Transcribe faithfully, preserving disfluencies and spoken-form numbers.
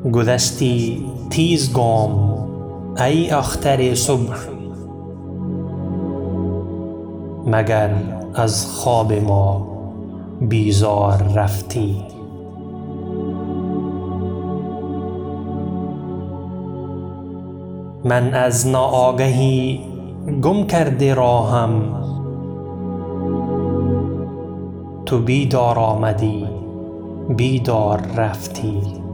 گذشتی تیز گام ای اختر صبح، مگر از خواب ما بیزار رفتی؟ من از ناآگهی گم کرده راهم، تو بیدار آمدی بیدار رفتی.